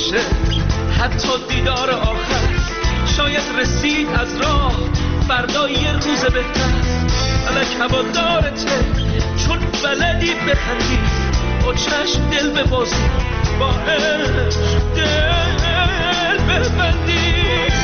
باشه حتی دیدار آخر شاید رسید از راه فردا یه روز بهتر فلک هوادارته چون بلدی بخندی با چشم دل ببازی با عشق دل ببندی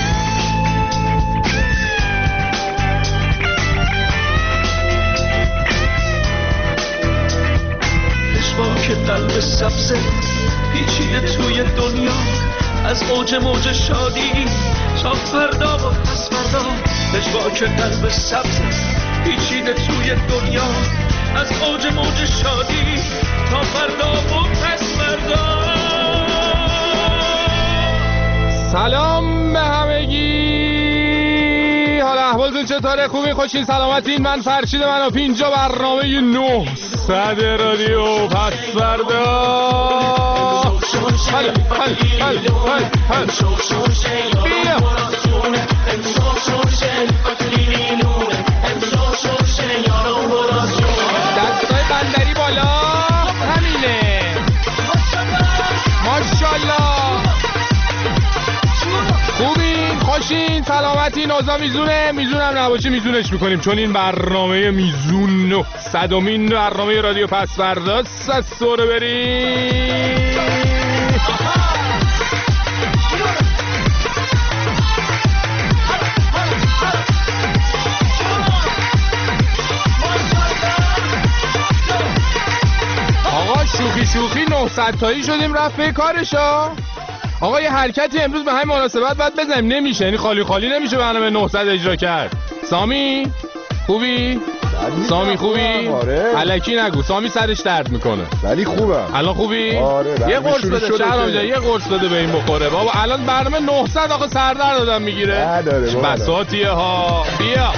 که قلب سبزه پیچیده توی دنیا از اوج موج شادی تا فردا و پس فردا که قلب سبزه پیچیده توی دنیا از اوج موج شادی تا فردا و پس فردا. سلام به همگی، حالا احوالتون چطوره؟ خوبین؟ خوشین؟ سلامتین؟ من فرشید منافی، اینجا برنامه 900 رادیو پس فردا. دستای بندری بالا، همینه. ماشاءالله. خوبین؟ خوشین؟ سلامتین؟ اوضاع میزونه؟ میزونم نباشه میزونش میکنیم، چون این برنامه میزون 900مین برنامه رادیو پس فرداست. از سوره بریم. آقا شوخی 900 تایی شدیم رفت به کارشا. آقا یه حرکتی امروز به همین مناسبت باید بزنیم، نمیشه، یعنی خالی نمیشه برنامه 900 اجرا کرد. سامی خوبی؟ سامی خوبی؟ الکی نگو، سامی سرش درد میکنه ولی خوبم. الان خوبی؟ آره. یه قرص بده شهرام جان، یه قرص بده به این بخوره بابا. الان برنامه 900 آقا سردرد دادم میگیره. نداره بابا. بساطیه ها. بیا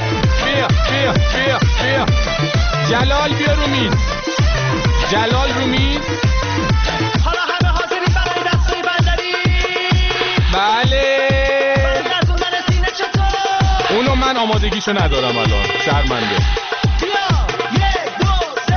جلال بیا رو میز. جلال رو میز. حالا همه حاضرین برای دستای بندری؟ بله. رزوندن سینه چطور؟ اونو من آمادگیشو ندارم الان، شرمنده. بیا 1 2 3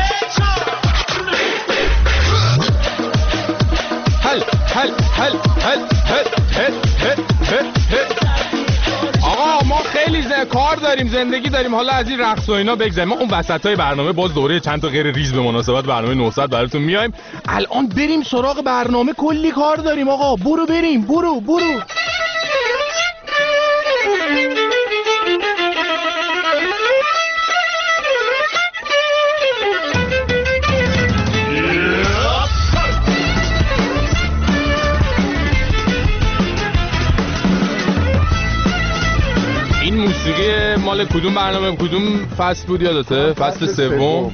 4 آقا ما خیلی کار داریم، زندگی داریم، حالا از این رقص و اینا بگذاریم. ما اون وسطای برنامه باز دوره چند تا غیر ریز به مناسبت برنامه 900 براتون میایم. الان بریم سراغ برنامه، کلی کار داریم آقا. برو بریم، برو. این موسیقی مال کدوم برنامه، کدوم فصل بود یادته؟ فصل سوم.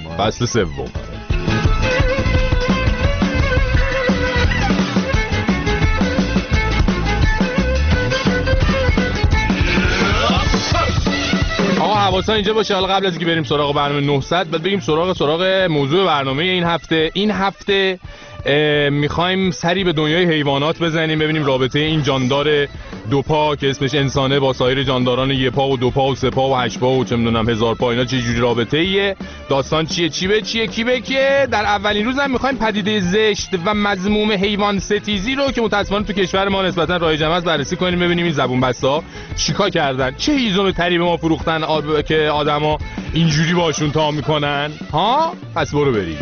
آقا حواسا اینجا باشه. حالا قبل از اینکه بریم سراغ برنامه 900 بعد بریم سراغ موضوع برنامه این هفته میخوایم سری به دنیای حیوانات بزنیم، ببینیم رابطه این جاندار دو پا که اسمش انسانه با سایر جانداران یه پا و دو پا و سه پا و 8 پا و چه میدونم 1000 پا اینا چه جوری رابطه ایه، داستان چیه، چی به چیه، کی به کیه. در اولین روز هم میخوایم پدیده زشت و مذموم حیوان ستیزی رو که متأسفانه تو کشور ما نسبتا رایج است بررسی کنیم، ببینیم این زبون بسا چیکار کردن، چه هیزم تری به ما فروختن که آدما اینجوری باشون تا میکنن ها. پس برو بریم.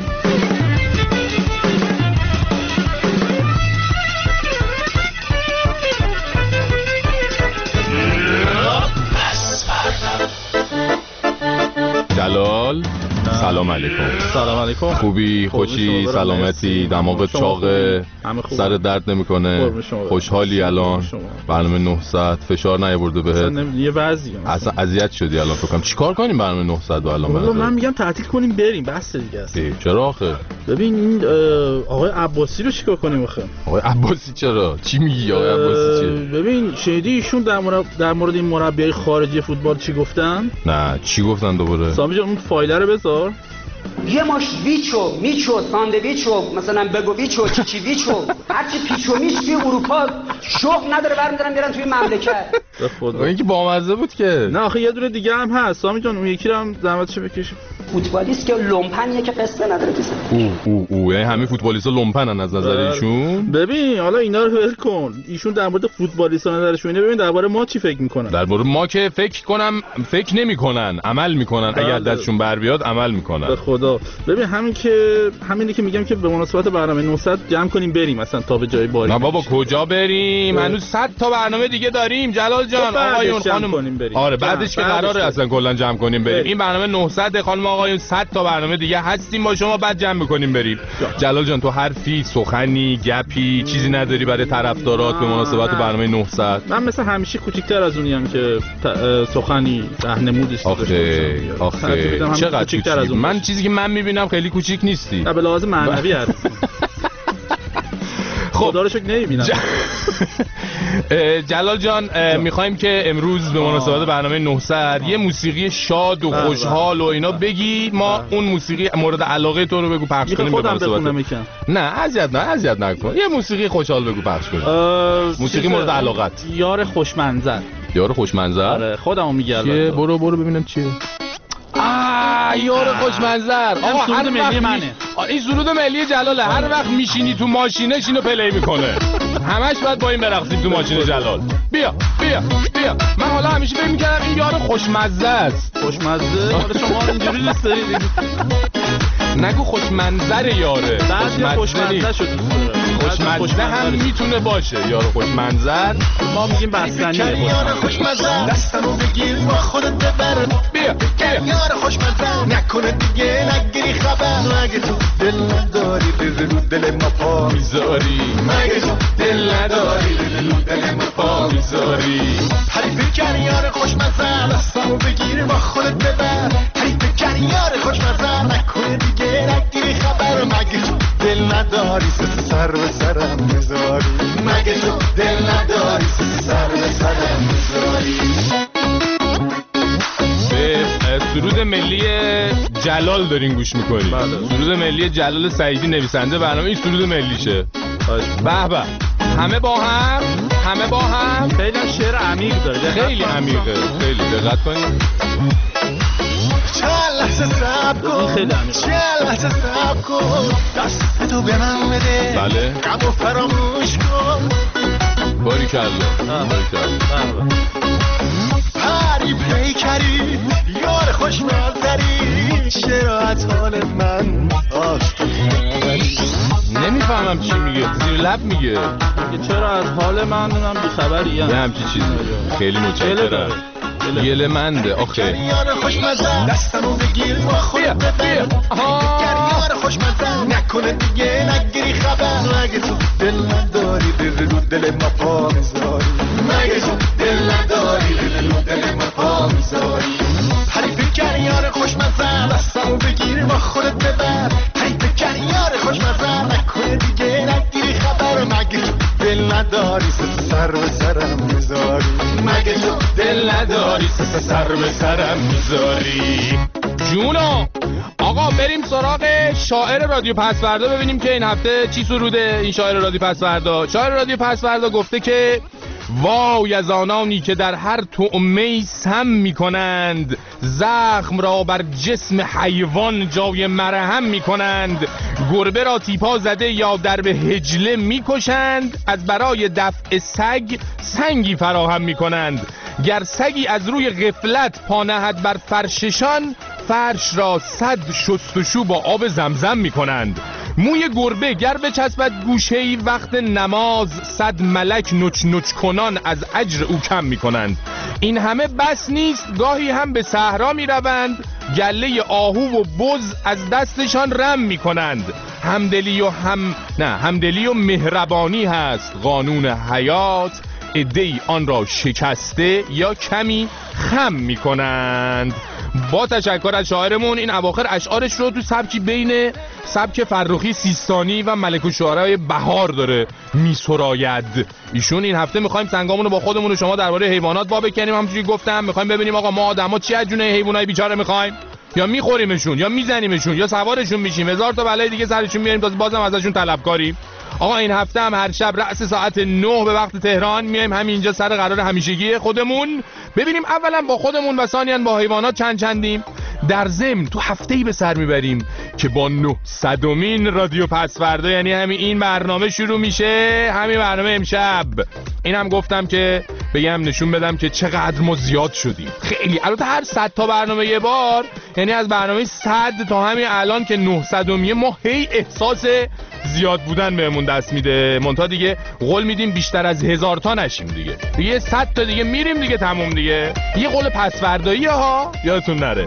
جلال سلام علیکم. سلام علیکم. خوبی؟ خوشی؟ سلامتی؟ دماغت چاقه؟ سر درد نمیکنه؟ خوشحالی الان؟ برنامه 900 فشار نیاورده بهت؟ یه وضعیه اصلا اذیت شدی الان؟ فکر کنم چیکار کنیم برنامه 900 رو الان؟ من میگم تعطیل کنیم بریم، بس دیگه است. چرا آخه؟ ببین این آقای عباسی رو چیکار کنیم آخه؟ آقای عباسی چرا؟ چی میگی آقای عباسی چیه؟ ببین شنیدی ایشون در مورد این مربیای خارجی فوتبال چی گفتن؟ نه چی گفتن دوباره؟ سامی جان اون فایل رو بذار. یه ماش ویچو میچو ساندویچو مثلا بگوویچو چیچیویچو هرچی پیچو میچ توی اروپا شغل نداره برمی‌دارن میرن توی مملکت. این که بامزه بود که. نه آخه یه دونه دیگه هم هست سامی جان، اون یکی رو هم زحمتشو بکشیم. فوتبالیست که لومپنیه که قصه نداره کسی. او یعنی همه فوتبالیست‌ها لومپنن از نظر ایشون. ببین حالا اینا رو ول کن، ایشون در مورد فوتبالیست‌ها نظرشون اینه، ببین درباره ما چی فکر میکنن. درباره ما که فکر نمیکنن، عمل میکنن. اگر دستشون بر بیاد عمل میکنن. به خدا. ببین همینی که میگم که به مناسبت برنامه 900 جمع کنیم بریم مثلا تا به جای باری. نه بابا کجا بریم؟ هنوز 100 تا برنامه دیگه داریم جلال جان. آقایون خانم. آره بعدش که قراره اصلا کلا جمع کنیم بریم. این برنامه 900 خانم آقایون، 100 تا برنامه دیگه هستیم با شما، بعد جمع می‌کنیم بریم. جلال جان تو حرفی، سخنی، گپی چیزی نداری برای طرفدارات به مناسبت برنامه 900؟ من مثلا همیشه کوچیک‌تر از اونیم که سخنی راهنمودی داشته باشم. آخه چقدر کوچیک‌تر از اون؟ من چیزی که من می‌بینم خیلی کوچیک نیستی. به لحاظ معنوی هست. خدا رو شکر نمی‌بینم. جلال جان میخوایم که امروز به مناسبت برنامه 900 یه موسیقی شاد و خوشحال و اینا بگی، ما اون موسیقی مورد علاقه تو رو بگو پخش کنیم به مناسبت. نه اذیت نکن، یه موسیقی خوشحال بگو پخش کنیم. موسیقی مورد علاقت. یار خوشمنظر. آره خودمو میگم. برو ببینم چیه. یار خوشمنظر. آقا سرود ملی منه. این سرود ملی جلاله. هر وقت میشینی تو ماشینش اینو پلی میکنه. همش باید با این برقصیم تو ماشین جلال. بیا من حالا همیشه فکر میکردم این یار خوشمزه است. خوشمزه؟ حالا شما اینجوری دوست دارید؟ نگو خوشمنظر یاره. بعضی خوشمزه شد. خوشمزه هم میتونه باشه. یار خوشمنظر ما میگیم بستنیه. یار خوشمزه دستمو بگیر با خودت ببر. بیا یار خوشمزه نکنه دیگه نگیری خبر. مگه تو دل نداری رو دل ما پا میذاری؟ مگه تو دل نداری رو دل ما پا میذاری؟ حریف کن یار خوشمزه دستمو بگیر با خودت ببر. حریف کن یار خوشمزه نکنه دیگه نگیری خبر. مگه تو دل نداری سر به سرم میذاری؟ مگه تو دل نداری سر به سرم میذاری؟ به سرود ملی جلال دارین گوش میکنید. سرود ملی جلال سعیدی نویسنده برنامه، این سرود ملیشه. به همه با هم خیلی شعر عمیق داره. خیلی عمیقه. خیلی دقت کنید. چند لحظه صبر کن دستتو به من بده. بله غمو فراموش کن. باریکلا پری پیکری یار خوشمزری، چرا از حال من نمیفهمم چی میگه، زیر لب میگه چرا از حال من بیخبریم. یه همچی چیزی. خیلی متشکرم. گله منده آخه. یار خوشمزه دستمو بگیر با خودت ببر. یار خوشمزه نکنه دیگه نگیری خبر. مگه تو دل نداری رو دل ما پا میذاری؟ مگه تو دل نداری رو دل ما پا میذاری؟ حریف کن یار خوشمزه دستمو بگیر با خودت ببر. حریف کن یار خوشمزه نکنه دیگه نگیری خبر. مگه تو دل نداری سر به سرم میذاری؟ مگه تو دل نداری سر به سرم میذاری؟ جونو آقا بریم سراغ شاعر رادیو پسوردا ببینیم که این هفته چی سروده این شاعر رادیو پسوردا. شاعر رادیو پسوردا گفته که وای از آنانی که در هر طعمه‌ای سم می‌کنند، زخم را بر جسم حیوان جای مرهم می‌کنند، گربه را تیپا زده یا در به هجله می‌کشند، از برای دفع سگ سنگی فراهم می‌کنند، گر سگی از روی غفلت پا نهد بر فرششان، فرش را 100 شستشو با آب زمزم می‌کنند. موی گربه گر بچسبد گوشه‌ای وقت نماز، 100 ملک نچ نچ کنان از اجر او کم می‌کنند. این همه بس نیست، گاهی هم به صحرا می‌روند، گله آهو و بز از دستشان رم می‌کنند. همدلی و مهربانی هست قانون حیات، عده‌ای آن را شکسته یا کمی خم می‌کنند. با تشکر از شاعرمون. این اواخر اشعارش رو تو سبکی بین سبک فرخی سیستانی و ملک الشعرای بهار داره میسراید. ایشون این هفته میخوایم سنگامون رو با خودمون و شما درباره حیوانات وا بکنیم. همونجوری گفتم میخوایم ببینیم آقا ما آدما چی از جون حیوانای بیچاره میخوایم، یا میخوریمشون یا میزنیمشون یا سوارشون میشیم، هزار تا بلای دیگه سرشون میاریم تا بازم ازشون طلبکاریم. آقا این هفته هم هر شب رأس ساعت 9 به وقت تهران میایم همینجا سر قرار همیشگی خودمون، ببینیم اولا با خودمون و ثانیاً با حیوانات چندیم. در ضمن تو هفته‌ای به سر میبریم که با 900مین رادیو پسوردا، یعنی همین این برنامه شروع میشه، همین برنامه امشب. اینم گفتم که بگم نشون بدم که چقدر ما زیاد شدیم. خیلی. البته هر 100 تا برنامه یه بار، یعنی از برنامه 100 تا همین الان که 900میه ما هی احساس زیاد بودن بهمون دست میده. منتها دیگه قول میدیم بیشتر از 1000 تا نشیم دیگه 100 تا دیگه میریم دیگه، تموم دیگه. یه قول پسورداییه ها، یادتون نره.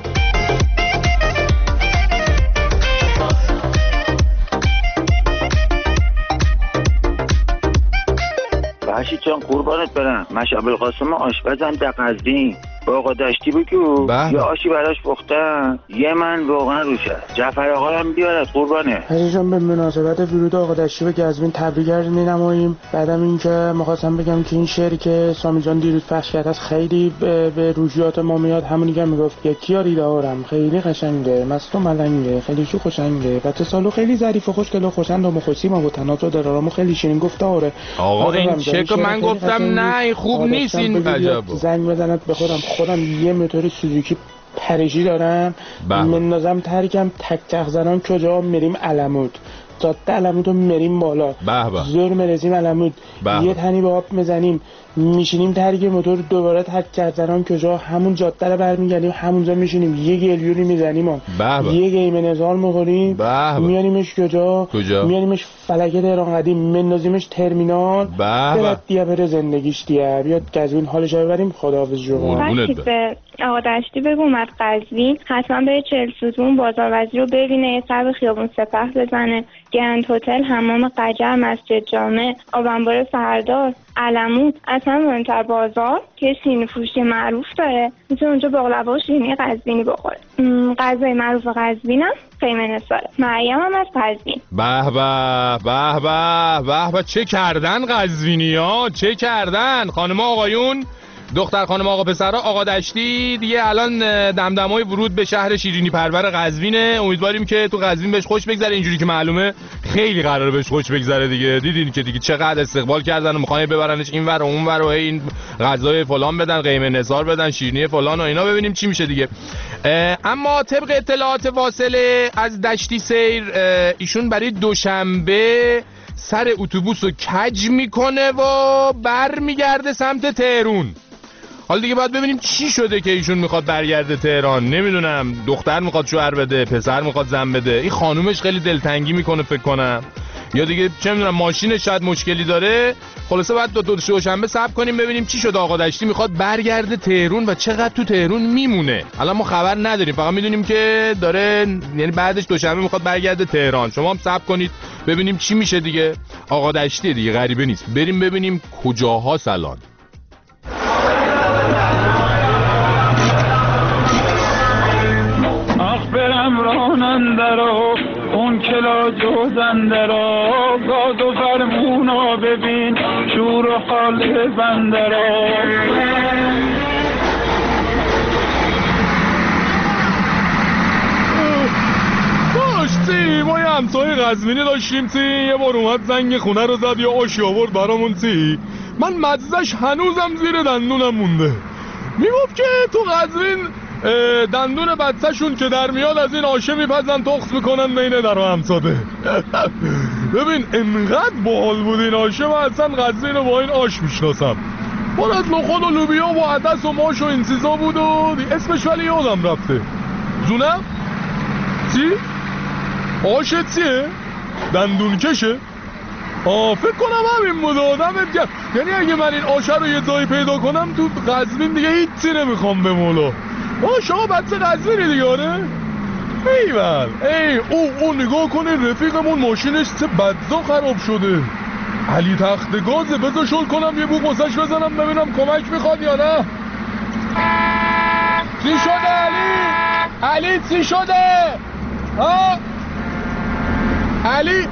باشی چون قربانت برم، مشعب القاسم آشپزم در قزوین با آقا دشتی بگو یا آشی براش پختم، یه من واقعا روشه. جعفر آقا هم بیارد قربانه. عزیزم به مناسبت ورود آقا دشتی به قزوین تبریک عرض می‌نماییم. بعدم اینکه می‌خواستم بگم که این شعری که سامی جان دیروز پخش کرد خیلی به روحیات ما میاد. همونی که میگفت یکی یاری دارم خیلی قشنگه، مست و ملنگه، خیلی شو خوشنگه، بچه سالو خیلی ظریف و خوشگل و خوشند و مخوسی ما و تناسو درارم خیلی شیرین گفته. آره آقا این چک من گفتم نه این خوب نیست، این عجب. زنگ بزنید به خودم یه موتور سوزوکی پریشی دارم مندازم ترکم تک تق زنان کجا میریم علمود، جاده علمود رو میریم بالا، زور مرسیم علمود، یه تنی به آب میزنیم میشینیم ترک موتور دوباره تک کردن کجا همون جاده رو برمیگردیم همونجا میشینیم یه گلیونی میزنیم یه گیم نزار میخوریم میانیمش کجا میانیمش فلکه تهران قدیم مندازیمش ترمینال برد دیگه بره زندگیش دیگه بیاد قزوین حالش رو ببریم. خداحافظ جوان. به آقا دشتی بگو اومد قزوین حتما به 40 ستون بازار وزیر رو ببینه، سر به خیابون سپه بزنه، گرند هتل، حمام قجر، مسجد جامع، آبنبار سردار، علمود، اصلا مهمتر بازار که شیرینی فروشی معروف داره، میتونه اونجا باقلوا و شیرینی قزوینی بخوره. غذای معروف قزوینم قیمه نثاره. مریم هم از قزوین. به به به به به به، چه کردن قزوینی‌ها، چه کردن خانم آقایون، دختر خانم آقا پسرها. آقا دشتی دیگه الان دمدمای ورود به شهر شیرینی پرور قزوینه. امیدواریم که تو قزوین بهش خوش بگذره. اینجوری که معلومه خیلی قراره بهش خوش بگذره دیگه. دیدین که دیگه چقدر استقبال کردن و میخوان ببرنش این ور و اون ور و این غذای فلان بدن، قیمه نثار بدن، شیرینی فلان و اینا. ببینیم چی میشه دیگه. اما طبق اطلاعات واصله از دشتی سیر، ایشون برای دوشنبه سر اتوبوس رو کج میکنه و برمیگرده سمت تهران. حالا دیگه باید ببینیم چی شده که ایشون میخواد برگرده تهران. نمیدونم دختر میخواد شوهر بده، پسر میخواد زن بده، این خانومش خیلی دلتنگی میکنه فکر کنم، یا دیگه چه میدونم ماشینش شاید مشکلی داره. خلاصه باید دو دوشنبه صبر کنیم ببینیم چی شده. آقا دشتی میخواد برگرده تهران و چقدر تو تهران میمونه الان ما خبر نداریم، فقط میدونیم که داره، یعنی بعدش دوشنبه میخواد برگرده تهران. شما هم صبر کنید ببینیم چی میشه دیگه. آقا دشتی دیگه غریبه نیست. بریم ببینیم کجاها سلام. برم راننده را اون کلا جوزنده را گاز و فرمونا ببین شور و حال بنده را. داشتی ما یه همسایه قزوینی داشتیم یه بار اومد زنگ خونه رو زد یا آشی آورد برامون من مزهش هنوزم زیر دندونم مونده. میگفت که تو قزوین دندون بچه‌شون که در میاد از این آشه میپزن تخص میکنن بین در و همساده. ببین انقدر باحال بود این آشه، من اصلا قزوین رو با این آش میشناسم. پر از نخود و لوبیا و عدس و ماش و این چیزا بود و اسمش ولی یادم رفته. زونه؟ چی؟ آشه چیه؟ دندون کشه؟ فکر کنم همین بود آدمت کرد. یعنی اگه من این آشه رو یه جایی پیدا کنم تو قزوین دیگه هیچی نمیخوام به مولا. شما بچه قزوینی دیگه آره؟ ایول او نگاه کنه رفیقمون ماشینش چه بدزا خراب شده. علی تخت گازه، بذار شل کنم یه بوق واسش بزنم ببینم کمک میخواد یا نه. چی شده علی چی شده؟ علی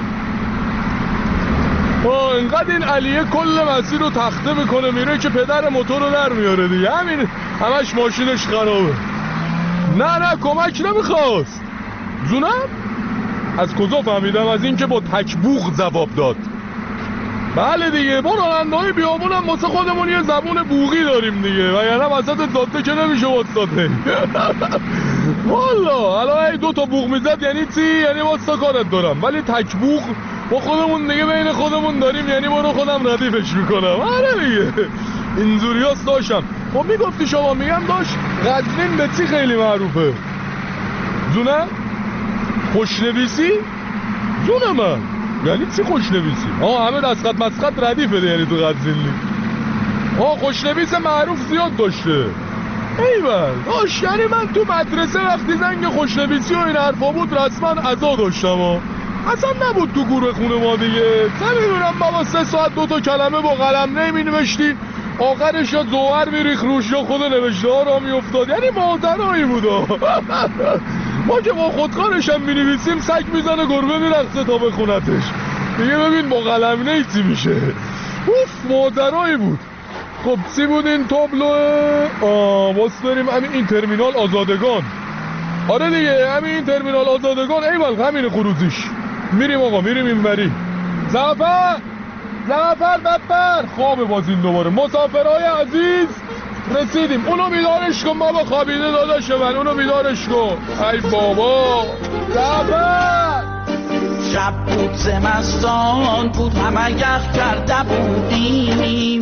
انقدر این علیه کل مسیر رو تخته میکنه میره که پدر موتور رو در میاره دیگه. همین همش ماشینش خرابه. نه کمک نمیخواست. زونم؟ از کجا فهمیدم؟ از این که با تکبوغ جواب داد. بله دیگه ما راننده‌های بیابون هم واسه خودمون یه زبون بوغی داریم دیگه، وگرنه وسط جاده که نمیشه واسطه. والا الان دو تا بوق میزد یعنی چی؟ یعنی واسه کارت دارم، ولی تک بوق با خودمون دیگه بین خودمون داریم، یعنی برو خودم ردیفش میکنم. آره دیگه اینجوری هست. داشتم خب میگفتی شما، میگم داشت قزوین به چی خیلی معروفه؟ زونه؟ خوشنویسی؟ زونه من یعنی چی خوشنویسی؟ همه دستخط مسخط ردیفه یعنی تو قزوینی. خوشنویس معروف زیاد داشته. ایول داشت، یعنی من تو مدرسه وقتی زنگ خوشنویسی و این حرفا بود رسما عزا داشتم اصلا نبود تو گروه خونه ما دیگه. نمیدونم بابا 3 ساعت 2 تا کلمه با قلم نمینوشتی، آخرش یا زوهر میریخ روش یا خود نوشته ها را میافتاد. یعنی مادرایی بودا. ما که با خودکارش هم مینویسیم سگ میزنه گربه میرقصه تا بخونتش دیگه. ببین با قلم نیتی میشه. اوف مادرایی بود. خب چی بود این تابلوه؟ باست داریم همین این ترمینال آزادگان. آره دیگه همین این ترمینال آزادگان. ایول همین خروزیش. میریم آقا، میریم اینوری. زعفر ببر خوابه باز این دوباره. مسافرهای عزیز رسیدیم. اونو بیدارش کن بابا، خوابیده داداش من، اونو بیدارش کن. ای بابا زعفر. شب بود زمستان بود همه یخ کرده بودیم،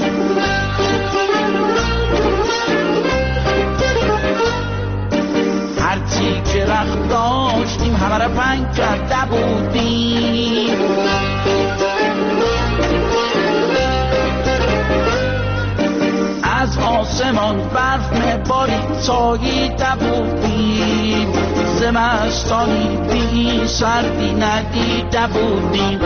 هرچی که رخت داشتیم همه را پنگ کرده بودیم. از آسمان برف مبارید ساییده بودیم، زمستانی بی سردی ندیده بودیم.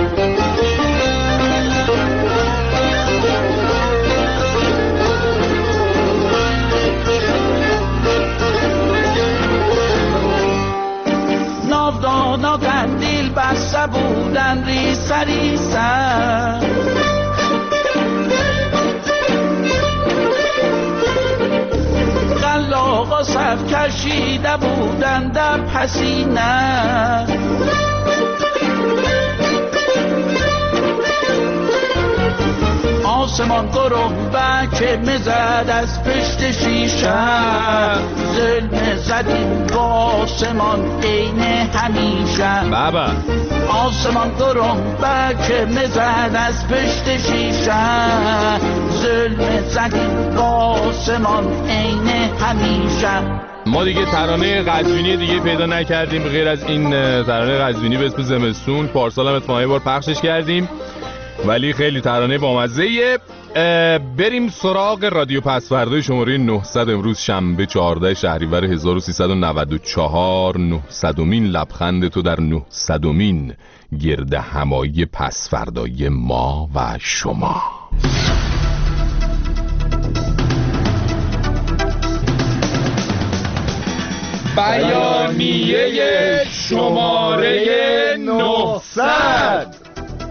ناودانا قندیل بسته بودن ریسه ریسه، قلاغا صف کشیده بودن در پسینه، آسمان گربه میزد از پشت شیشه، ظلم زدیم با آسمان عین همیشه. بابا آسمان گربه میزد از پشت شیشه، ظلم زدیم با آسمان عین همیشه. ما دیگه ترانه قزوینی دیگه پیدا نکردیم غیر از این ترانه قزوینی به اسم زمستون. پارسال هم اتفاقی بار پخشش کردیم ولی خیلی ترانه بامزه‌ایه. بریم سراغ رادیو پسورده شماره 900. امروز شنبه 14 شهریور 1394. 900مین لبخند تو در 900مین گرد همایی پسفردای ما و شما. بیانیه شماره 900.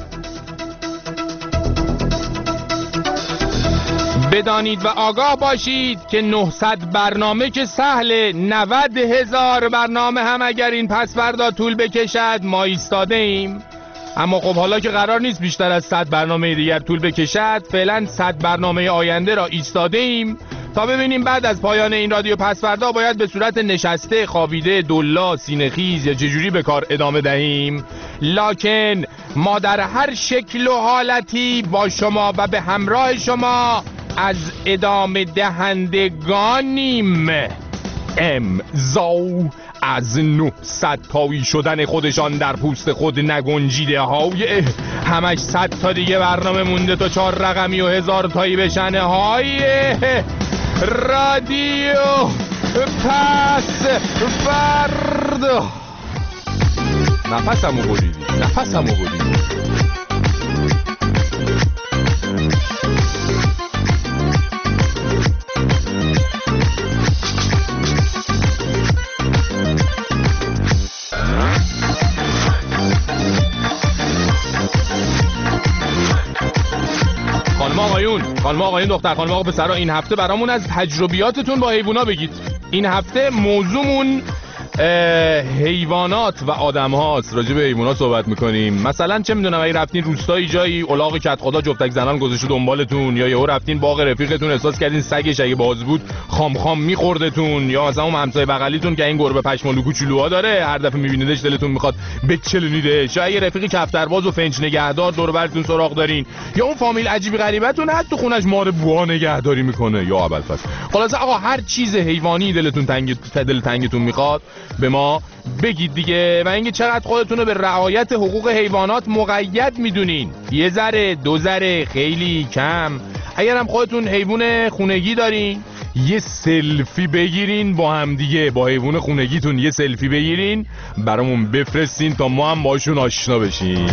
بدانید و آگاه باشید که 900 برنامه که سهله، 90,000 برنامه هم اگر این پسوردا طول بکشد ما ایستاده ایم. اما خب حالا که قرار نیست بیشتر از 100 برنامه دیگر طول بکشد، فعلا 100 برنامه آینده را ایستاده ایم تا ببینیم بعد از پایان این رادیو پسوردا باید به صورت نشسته، خوابیده، دلا، سینه‌خیز یا چجوری به کار ادامه دهیم. لکن ما در هر شکل و حالتی با شما و به همراه شما از ادامه دهندگانیم. امضا از 900 تایی شدن خودشان در پوست خود نگنجیده های همش 100 تا دیگه برنامه مونده تا 4 رقمی و 1000 تایی بشنه های رادیو پسوردا. نفسمو بریدی. خانم آقایون دختر خانم آقا پسرا، این هفته برامون از تجربیاتتون با حیوونا بگید. این هفته موضوعمون حیوانات و آدم هاست. راجع به حیوانات صحبت میکنیم. مثلا چه میدونم اگه رفتین روستایی جایی الاغ کت خدا جفتک زنان گذاشته دنبالتون، یا یهو رفتین باغ رفیقتون احساس کردین سگش اگه باز بود خام خام میخوردتون، یا مثلا اون همسایه بغلیتون که این گربه پشمالو کوچولوها داره هر دفعه میبینیدش دلتون میخواد بچلونیدش، یا اگه رفیقی کفترباز و فنج نگهدار دور برتون سراغ دارین، یا اون فامیل عجیبی غریبتون حتی خونش مار بوها نگهداری میکنه یا ابوالفضل. خلاص آقا هر چیز حیوانی دلتون تنگتون میخواد به ما بگید دیگه. و اینکه چقدر خودتون رو به رعایت حقوق حیوانات مقید میدونین، یه ذره، دو ذره، خیلی کم. اگر هم خودتون حیوان خونگی دارین یه سلفی بگیرین با هم دیگه، با حیوان خونگیتون یه سلفی بگیرین برامون بفرستین تا ما هم باشون آشنا بشیم.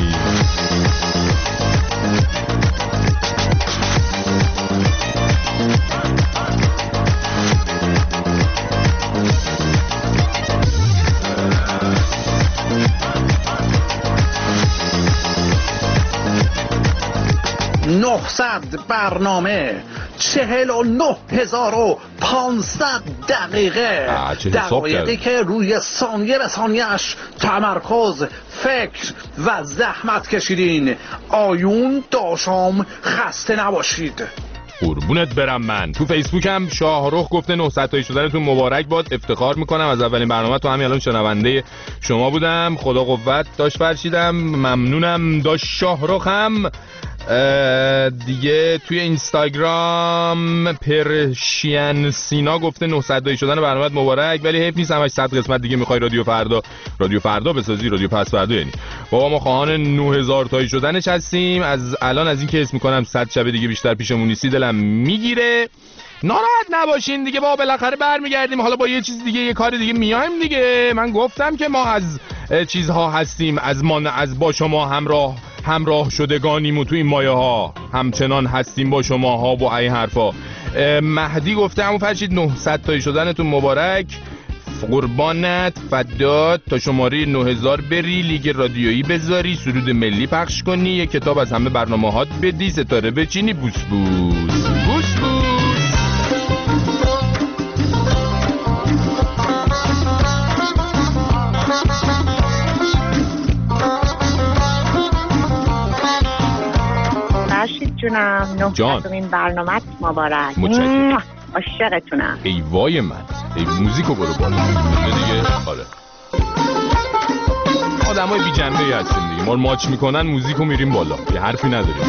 برنامه 49500 دقیقه، دقایقی که روی ثانیه به ثانیه‌اش تمرکز، فکر و زحمت کشیدین. آیون داشام خسته نباشید. قربونت برم. من تو فیسبوکم شاهرخ گفته 900 تایی شدنتون مبارک باد، افتخار میکنم از اولین برنامه تو همین الان شنونده شما بودم، خدا قوت داشت فرشیدم، ممنونم داشت شاهرخم. دیگه توی اینستاگرام پرشین سینا گفته 900 تایی شدن برنامه مبارک، ولی حیف نیست همش 100 قسمت دیگه میخوای رادیو فردا بسازی، رادیو پس فردا. یعنی بابا ما خواهان 9000 تایی شدنش هستیم. از الان از این که حس میکنم 100 شب دیگه بیشتر پیشمون نیستی دلم میگیره. ناراحت نباشین دیگه بابا، بالاخره برمیگردیم، حالا با یه چیز دیگه، یه کار دیگه میایم دیگه. من گفتم که ما از چیزها هستیم، از با شما همراه شدگانیم و تو این مایه ها همچنان هستیم با شما ها و این حرفا. مهدی گفته همون فرشید 900 تایی شدنتون مبارک، قربانت فدات، تا شماره 9000 بری، لیگ رادیویی بذاری، سرود ملی پخش کنی، یه کتاب از همه برنامه هات بدی، ستاره بچینی، بوس بوس بوس بوس. جونم 900مین برنامه‌ت مبارک. متشکرم. عاشقتونم. ای وای من، ای موزیکو برو بالا دیگه. آره آدمای بی جنبه‌ای هستیم دیگه، ما رو ماچ میکنن موزیکو میریم بالا، یه حرفی نداریم.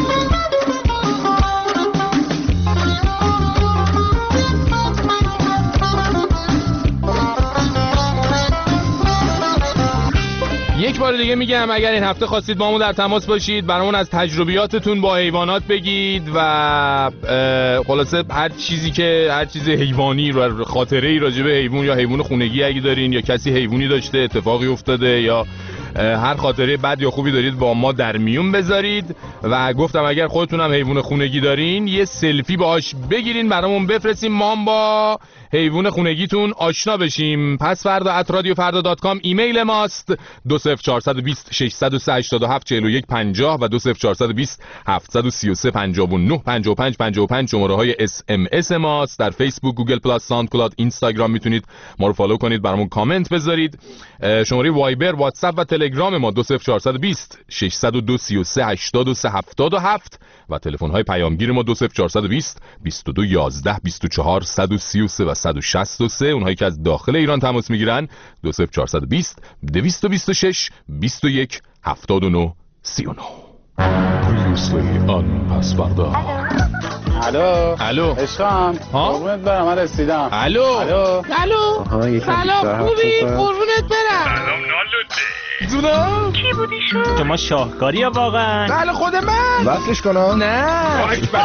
یک بار دیگه میگم اگر این هفته خواستید با همون در تماس باشید، برامون از تجربیاتتون با حیوانات بگید و خلاصه هر چیز حیوانی رو، خاطره‌ای راجع به حیوان یا حیوان خونگی اگه دارین، یا کسی حیوانی داشته اتفاقی افتاده، یا هر خاطره بد یا خوبی دارید با ما در میون بذارید. و گفتم اگر خودتون هم حیوان خونگی دارین یه سلفی باهاش بگیرین برامون بفرستین، ما هم با حیوان خونگیتون آشنا بشیم. پس فردا @radiofarda.com ایمیل ماست، 20420 603 87 41 50 و 20420 733 59 55 55 شماره های SMS ماست. در فیسبوک، گوگل پلاس، ساوند کلاود، اینستاگرام میتونید ما رو فالو کنید، برامون کامنت بذارید. شماره وایبر، واتساپ و تلگرام ما 20420 602 33 83 77 و تلفن های پیامگیر ما 20420 22 11 24 133 و 163. اونهایی که از داخل ایران تماس میگیرن 20420 226 21 79 39. Previously on پسوردا. الو عشقم، قربونت برم، من رسیدم. الو سلام، خوبی؟ قربونت برم. سلام نالوده جونم کی بودی شو؟ شما شاهکاری واقعا؟ بله خود من. وصلش کنم؟ نه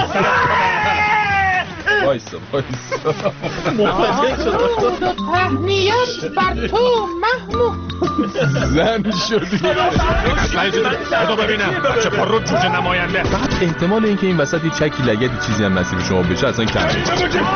وایسا تهنیت بر تو محمود. زن شدی خدا ببینم بچه پارو جوجه نماینده. فقط احتمال اینکه این وسط یه چکی لگدی چیزی هم نصیب شما بشه اصلا کمه.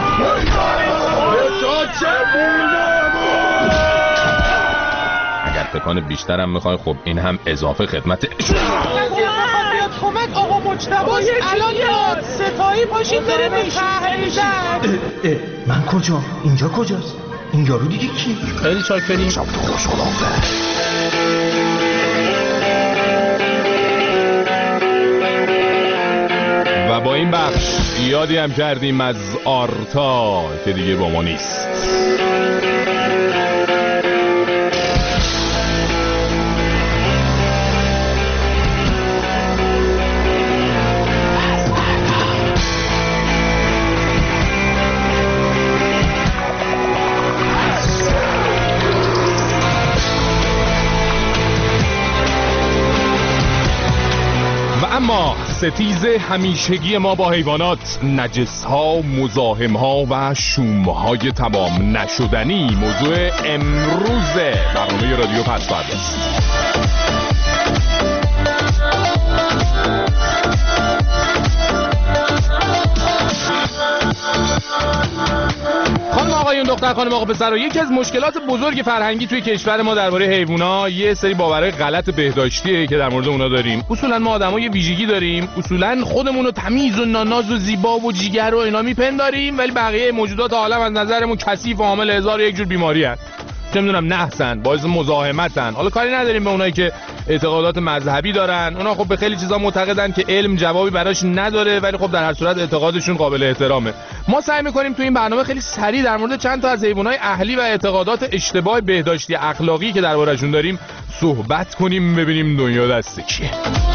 اگر تکان بیشتر هم میخوای خب این هم اضافه خدمت کمک آقا مجتباس الان یاد ستایی پاشید بریم به شهر. من کجا؟ اینجا کجاست؟ این یارو دیگه کی؟ خیلی چاکریم. شب تو خوش خداحافظ. و با این بخش یادی هم کردیم از آرتا که دیگه با ما نیست. اما ستیز همیشگی ما با حیوانات، نجس‌ها، مزاحم‌ها و شوم‌های تمام نشدنی موضوع امروز برنامه رادیو پس‌فردا است. خانم آقایون، دختر خانم آقا پسرها، یکی از مشکلات بزرگ فرهنگی توی کشور ما درباره حیونا یه سری باورهای غلط بهداشتیه که در مورد اونا داریم. اصولا ما آدم‌ها یه ویژگی داریم، اصولا خودمون رو تمیز و ناناز و زیبا و جیگر و اینا میپنداریم، ولی بقیه موجودات عالم از نظرمون کثیف و حامل هزار و یک جور بیماری هست. چه میدونم نحسن، باعث مزاحمتن. حالا کاری نداریم به اونایی که اعتقادات مذهبی دارن، اونا خب به خیلی چیزا معتقدن که علم جوابی براش نداره، ولی خب در هر صورت اعتقادشون قابل احترامه. ما سعی می‌کنیم تو این برنامه خیلی سریع در مورد چند تا از حیوانات اهلی و اعتقادات اشتباه بهداشتی اخلاقی که درباره‌شون داریم صحبت کنیم، ببینیم دنیا دست کیه.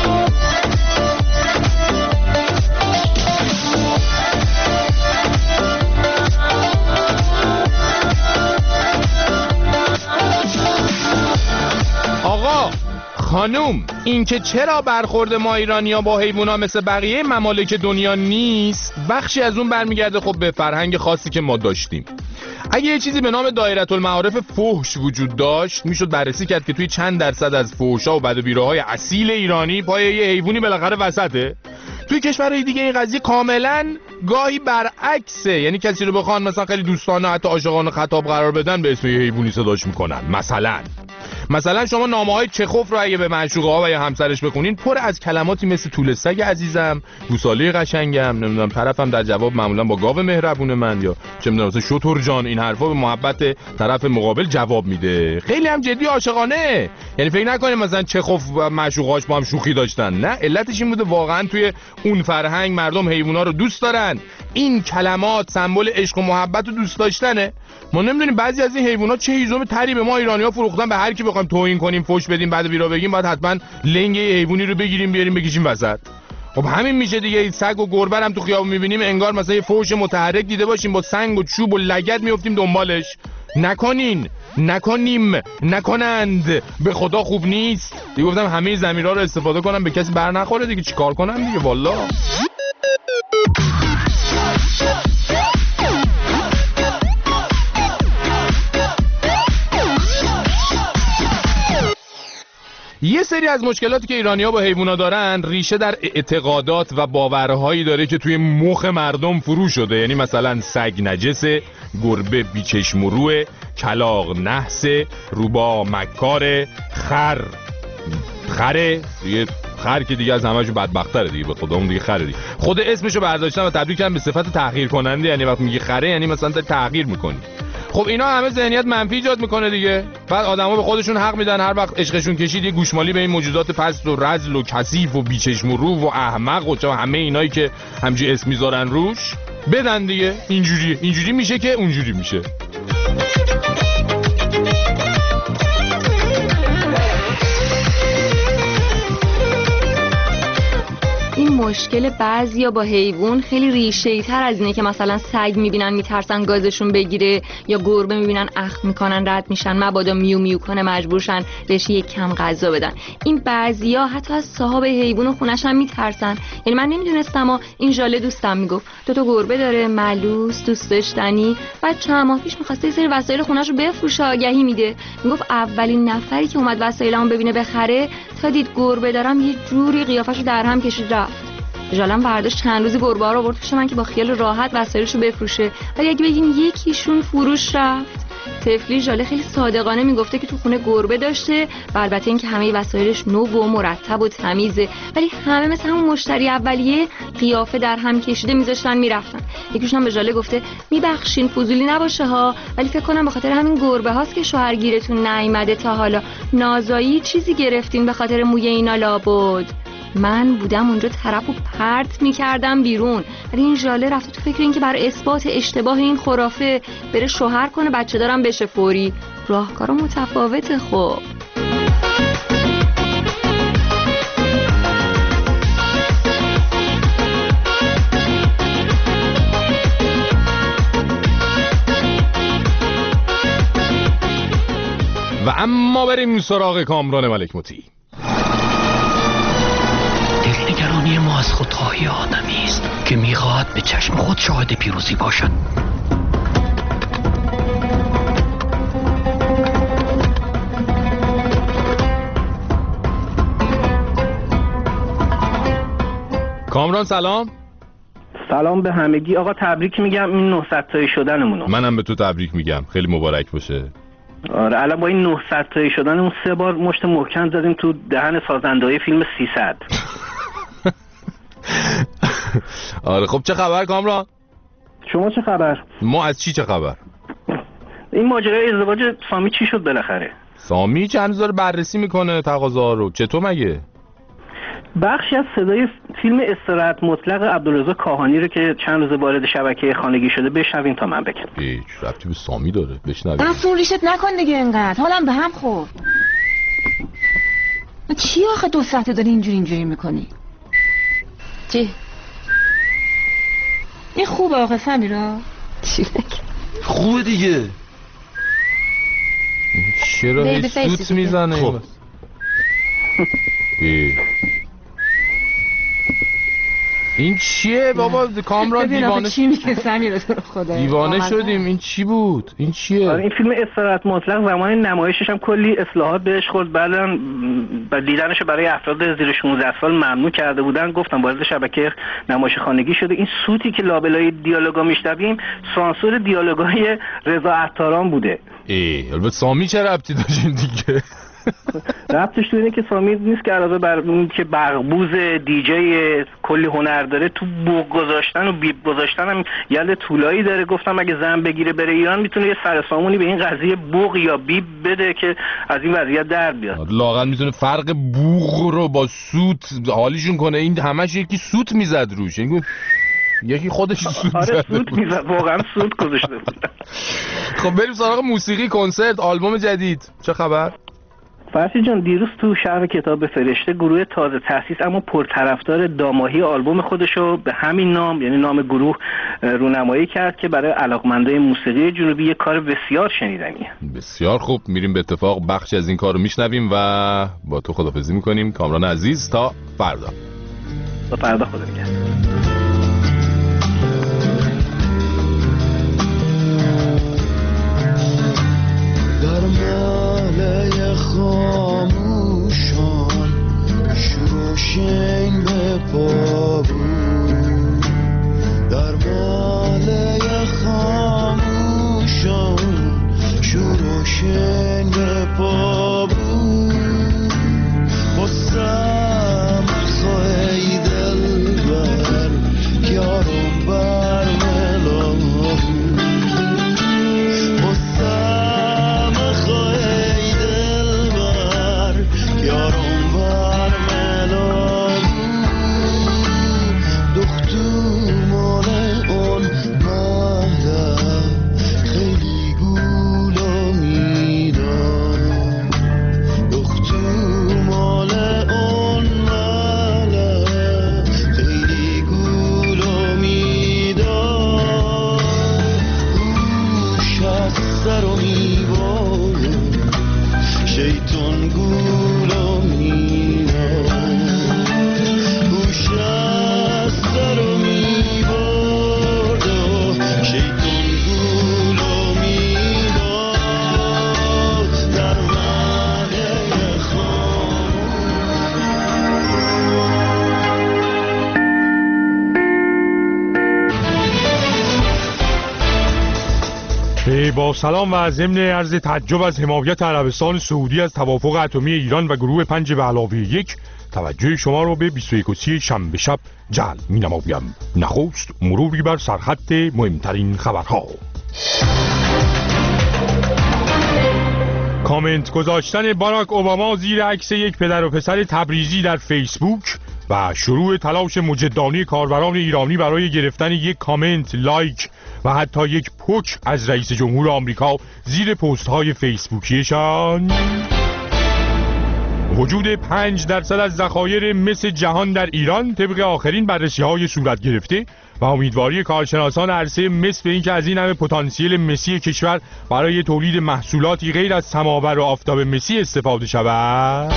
آقا خانوم، این که چرا برخورد ما ایرانی‌ها با حیوونا مثل بقیه ممالک دنیا نیست، بخشی از اون برمیگرده خب به فرهنگ خاصی که ما داشتیم. اگه یه چیزی به نام دایره المعارف فحش وجود داشت، میشد بررسی کرد که توی چند درصد از فحش‌ها و بد و بیراهای اصیل ایرانی پای یه حیوانی بالاخره وسطه. توی کشورهای دیگه این قضیه کاملا گاهی برعکسه، یعنی کسی رو بخوان مثلا خیلی دوستانه حتی عاشقانه خطاب قرار بدن به اسم یه حیوانی صداش میکنن. مثلا شما نامه‌های چخوف رو اگه به معشوقه‌ها و یا همسرش بخونین، پر از کلماتی مثل طول سگ عزیزم، گوساله قشنگم، نمیدونم طرفم در جواب معمولا با گاو مهربون من، یا چه میدونم مثلا شتر جان. این حرفا به محبت طرف مقابل جواب میده، خیلی هم جدی عاشقانه. یعنی فکر نکنید مثلا چخوف و معشوقهاش با هم شوخی داشتن، نه، علتش این بوده واقعا توی اون فرهنگ مردم حیونا رو دوست دارن. این کلمات سمبل عشق و محبت و دوست داشتنه. ما نمیدونیم بعضی از این حیوانات چه هیزم تری به ما ایرانی‌ها فروختن، به هر کی بخوایم توهین کنیم، فوش بدیم، بعد بیرا بگیم، باید حتما لنگ یه حیوانی رو بگیریم بیاریم بکشیم وسط. خب همین میشه دیگه. سگ و گربه هم تو خیابون میبینیم، انگار مثلا یه فوش متحرک دیده باشیم، با سنگ و چوب و لگد میافتیم دنبالش. نکنند، به خدا خوب نیست. دیگه گفتم همه ضمیرها رو استفاده کنم، به کسی بر نخوره دیگه، چیکار کنم دیگه والله. یه سری از مشکلاتی که ایرانی‌ها با حیوونا دارن ریشه در اعتقادات و باورهایی داره که توی مخ مردم فرو شده. یعنی مثلا سگ نجسه، گربه بیچشم و روه، کلاغ نحسه، روباه مکاره، خره یه خر که دیگه از همه‌شون بدبخت‌تره دیگه، به خدا اون دیگه خره دیگه. خود اسمشو برداشتن و تبدیل کردن به صفت تحقیر کننده. یعنی وقتی میگی خره یعنی مثلا تحقیر می‌کنی. خب اینا همه ذهنیت منفی ایجاد میکنه دیگه. بعد آدما به خودشون حق میدن هر وقت عشقشون کشید یه گوشمالی به این موجودات پست و رذل و کثیف و بیچشم و رو و احمق و چه همه اینایی که همچین اسم میذارن روش بدن دیگه. اینجوری میشه که اونجوری میشه. این مشکل بعضیا با حیوان خیلی ریشه‌ای تر از اینه که مثلا سگ میبینن میترسن گازشون بگیره، یا گربه میبینن اخم میکنن رد میشن، مبادا میو میو کنه مجبورشن بهش یک کم غذا بدن. این بعضیا حتی از صاحب حیوان و خونش هم میترسن. یعنی من نمیدونستم، این ژاله دوستم میگفت 2 تا گربه داره، ملوس، دوست داشتنی. بعد چند ماه پیش می‌خواسته یه سری وسایل خونش رو بفروشه، آگهی میده، میگفت اولین نفری که اومد وسایلمو ببینه بخره، تا دید گربه دارم یه جوری قیافه‌شو در هم کشید رفت. ژالم برداشت چند روزی گربه‌ها رو آورد پیش من که با خیال راحت وسایلشو بفروشه. ولی اگه بگیم یکیشون فروش رفت، طفلی ژاله خیلی صادقانه میگفته که تو خونه گربه داشته و البته اینکه همه وسایلش نو و مرتب و تمیزه، ولی همه مثل همون مشتری اولیه قیافه در هم کشیده میذاشتن میرفتن. یکیشون هم به ژاله گفته میبخشین فضولی نباشه ها، ولی فکر کنم به خاطر همین گربه هاست که شوهرگیرتون نیامده تا حالا. نازایی چیزی گرفتین به خاطر موی اینا لابد. من بودم اونجا طرف و پرت میکردم بیرون، ولی این ژاله رفته تو فکر این که برای اثبات اشتباه این خرافه بره شوهر کنه بچه دارم بشه فوری. راهکارا متفاوته. خب و اما بریم سراغ کامران ملک مطیع. دلنگرانی ما از خودخواهی آدمی است که میخواهد به چشم خود شاهد پیروزی باشد. کامران سلام. سلام به همگی. آقا تبریک میگم این 900 تایی شدنمونو. منم به تو تبریک میگم، خیلی مبارک باشه. آره الان با این 900 تایی شدنمون 3 بار مشت محکم زدیم تو دهن سازنده‌های فیلم 300. آره خب چه خبر کامران؟ شما چه خبر؟ ما از چی چه خبر؟ این ماجرای ازدواج سامی چی شد بالاخره؟ سامی چند روز داره بررسی میکنه تقاضاها رو. چطور مگه؟ بخشی از صدای فیلم استراحت مطلق عبدالرضا کاهانی رو که چند روز وارد شبکه خانگی شده بشنوین تا من بگم. هیچ ربطی به سامی داره؟ بشنوین. اصلا ریشت نکن دیگه اینقدر، حالم به هم خورد. چی آخه 2 ساعته داری اینجوری میکنی؟ چی؟ این خوبه آخه سمیرا؟ چی خوبه دیگه. چرا هی سوت میزنه؟ خب این چیه بابا؟ کامران دیوانه چی میگه سمیرا تو رو خدا؟ دیوانه شدیم. این چی بود؟ این چیه؟ این فیلم استراحت مطلق زمان نمایشش هم کلی اصلاحات بهش خورد. بعدن دیدنش برای افراد زیر 16 سال ممنوع کرده بودن، گفتم وارد شبکه نمایش خانگی شده. این صوتی که لابلای دیالوگا میشنویم سانسور دیالوگای رضا عطاران بوده. البته سامی چه ربطی داشت دیگه؟ ربطش تو اینه که سامی نیست که علاوه بر اون که برقبوز دیجی کلی هنر داره، تو بوق گذاشتن و بیب گذاشتن هم یاد طولایی داره. گفتم اگه زن بگیره بره ایران میتونه یه سرسامونی به این قضیه بوق یا بیب بده که از این وضعیت در بیاد. لااقل میتونه فرق بوق رو با سوت حالیشون کنه. این همش یکی سوت میزد روش، یکی خودش سوت آره سوت میزد، واقعا سوت گذاشته بود. خب بریم سراغ موسیقی، کنسرت، آلبوم جدید. چه خبر؟ فرشی جان دیروز تو شهر کتاب فرشته گروه تازه تأسیس اما پرطرفدار داماهی آلبوم خودشو به همین نام، یعنی نام گروه، رونمایی کرد که برای علاقمندای موسیقی جنوبی یک کار بسیار شنیدنیه. بسیار خوب، میریم به اتفاق بخشی از این کار رو میشنویم و با تو خداحافظی میکنیم کامران عزیز. تا فردا. تا فردا، خدا نگهدار. خاموشان شروشین به پا بود، در ماله خاموشان شروشین به پا بود. بسم خواهی دل بر یارم بر ملا بود. بسم خواهی یارم بر ملا بود. با سلام و ضمن عرض تعجب از حمایت عربستان سعودی از توافق اتمی ایران و گروه 5 به علاوه 1 توجه شما را به 21 شنبه شب جلب می‌نمایم. نخست مروری بر سرخط مهمترین خبرها. کامنت گذاشتن باراک اوباما زیر عکس یک پدر و پسر تبریزی در فیسبوک و شروع تلاش مجدانه کاربران ایرانی برای گرفتن یک کامنت، لایک و حتی یک پوک از رئیس جمهور آمریکا زیر پست های فیسبوکیشان. وجود 5% از ذخایر مس جهان در ایران طبق آخرین بررسی های صورت گرفته و امیدواری کارشناسان عرصه مس به اینکه از این همه پتانسیل مسی کشور برای تولید محصولاتی غیر از سماور و آفتاب مسی استفاده شود.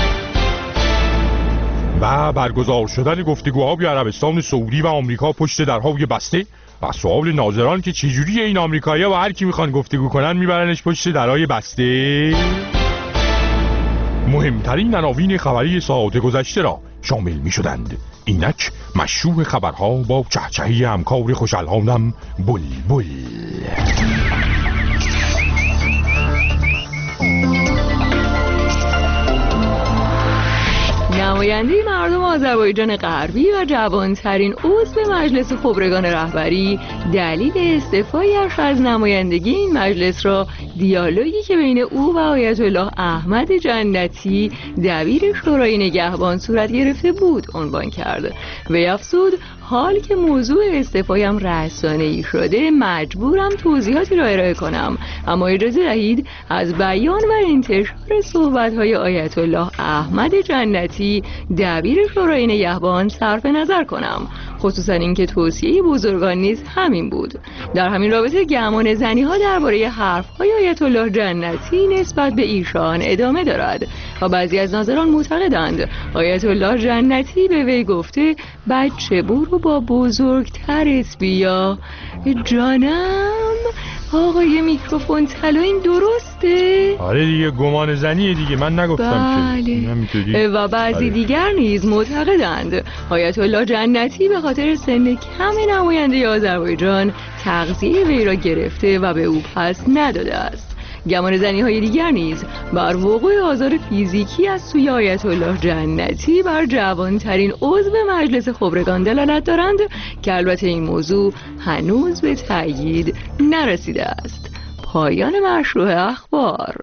و برگزار شدن گفتگوهای عربستان سعودی و آمریکا پشت درهای بسته و سوال ناظران که چجوری این آمریکایی‌ها با هر کی میخوان گفتگو کنن میبرنش پشت درهای بسته. مهمترین عناوین خبری ساعات گذشته را شامل میشدند. اینک مشروع خبرها با چهچهی همکار خوش‌الحالم بلبل. نماینده مردم آذربایجان غربی و جوانترین عضو مجلس خبرگان رهبری دلیل استعفایش از نمایندگی این مجلس را دیالوگی که بین او و آیت الله احمد جنتی دبیر شورای نگهبان صورت گرفته بود عنوان کرد. وی افزود حال که موضوع استعفایم رسانه‌ای شده مجبورم توضیحاتی را ارائه کنم، اما اجازه دهید از بیان و انتشار صحبت‌های آیت الله احمد جنتی دبیر شورای نگهبان صرف نظر کنم، خصوصا اینکه توصیه بزرگان نیز همین بود. در همین رابطه گمان زنی‌ها درباره حرف‌های آیت الله جنتی نسبت به ایشان ادامه دارد و بعضی از ناظران معتقدند آیت الله جنتی به وی گفته بچه برو با بزرگترت بیا. جانم آقای میکروفون طلا این درسته؟ آره دیگه گمان زنیه دیگه، من نگفتم که. و بعضی دیگر نیز معتقدند آیت الله جنتی به خاطر سن کم نماینده آذربایجان تغذیه وی را گرفته و به او پس نداده است. گمان زنی‌های دیگر نیز بر وقوع آزار فیزیکی از سوی آیت الله جنتی بر جوانترین عضو مجلس خبرگان دلالت دارند که البته این موضوع هنوز به تأیید نرسیده است. پایان مشروع اخبار.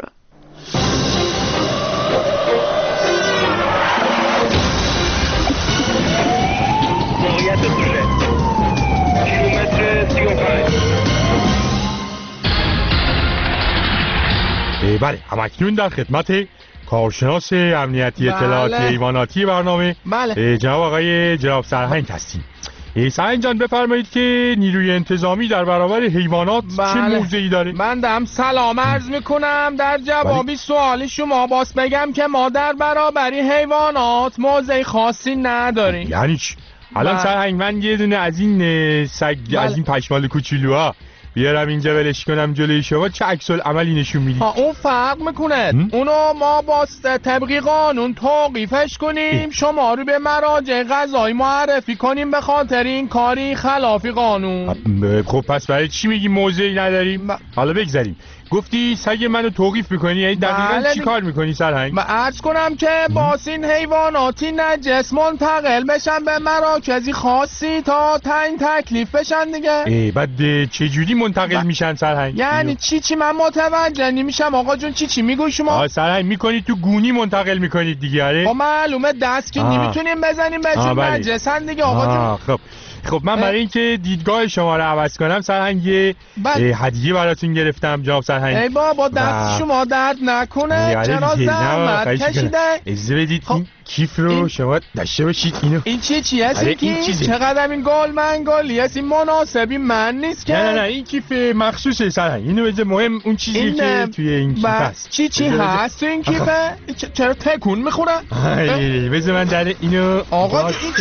بله، همکنون در خدمت کارشناس امنیتی اطلاعاتی حیواناتی برنامه جناب آقای جناب سرهنگ هستیم. سرهنگ جان بفرمایید که نیروی انتظامی در برابر حیوانات چه موضعی داره؟ من دارم سلام عرض میکنم. در جوابی سوال شما باز بگم که ما در برابر حیوانات موضع خاصی نداریم. یعنی چی؟ الان سرهنگ من یه دونه از این سگ از این پشمال کوچولوها بیارم اینجا ولش کنم جلوی شما، چه عکس العملی نشون میدی؟ اون فرق میکنه. اونو ما با طبق قانون توقیفش کنیم، شما رو به مراجع قضایی معرفی کنیم به خاطر این کاری خلاف قانون. خب پس برای چی میگی موضعی نداریم؟ حالا بگذاریم. گفتی سگ منو توقیف میکنی، یعنی دقیقاً چی کار میکنی سرهنگ؟ من عرض کنم که باسین حیواناتی نجس منتقل بشن به مراکزی خاصی تا تعیین تکلیف بشن دیگه. بعد چه جوری منتقل میشن سرهنگ؟ یعنی چی من متوجه نمیشم آقا جون. چی میگوی شما؟ سرهنگ میکنی تو گونی منتقل میکنید دیگه. آره خب معلومه دست که نمیتونیم بزنیم بهشون نجسن دیگه آقا جون. خب من برای اینکه دیدگاه شما رو عوض کنم سرهنگ هدیه براتون گرفتم جناب سرهنگ. ای بابا دست شما درد نکنه، چرا زحمت کشیده. اجازه بدید این کیف رو شما داشته باشید. این چیه هست؟ این چقدر این گل منگلی هست؟ این مناسبی من نیست که. نه این کیف مخصوصه سرهنگ. اینو بذار مهم اون چیزی که توی این کیف هست. چی هست تو این کیفه؟ چرا تکون میخوره؟ بذار من در اینو آقا